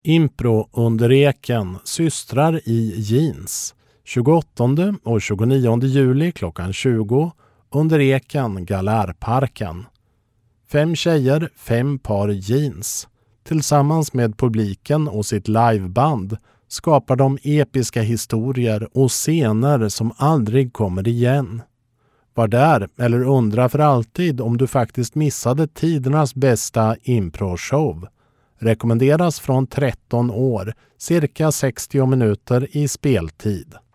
Impro under eken, systrar i jeans. 28 och 29 juli klockan 20 under eken, Galärparken. 5 tjejer, 5 par jeans. Tillsammans med publiken och sitt liveband skapar de episka historier och scener som aldrig kommer igen. Var där eller undra för alltid om du faktiskt missade tidernas bästa impro-show. Rekommenderas från 13 år, cirka 60 minuter i speltid.